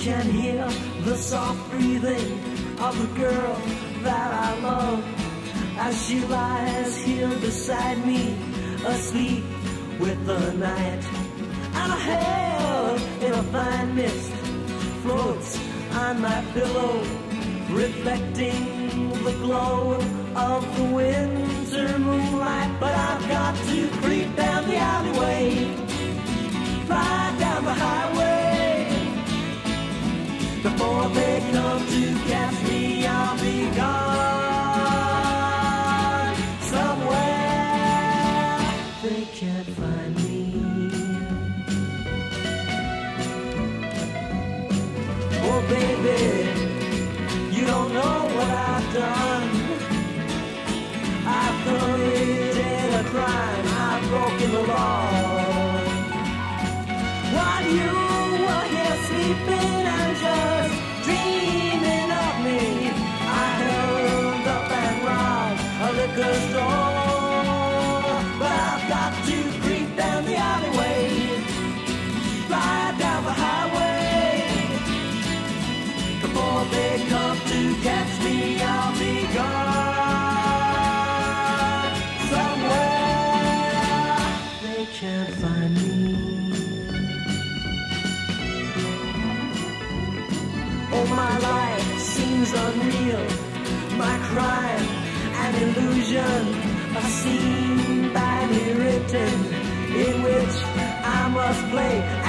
can hear the soft breathing of the girl that I love as she lies here beside me, asleep with the night. And a hair in a fine mist floats on my pillow, reflecting the glow of the winter moonlight. But I've got to creep down the alleyway, fly down the highway. Before they come to catch me, I'll be gone somewhere they can't find me. Oh baby, you don't know what I've done. I've committed a crime, I've broken the law. While you were here sleeping and just dreaming of me, I held up and robbed a liquor store. But I've got to creep down the alleyway, fly down the highway. Before they come to catch me, I'll be gone somewhere they can't find me. Oh, my life seems unreal, my crime an illusion, a scene by me written, in which I must play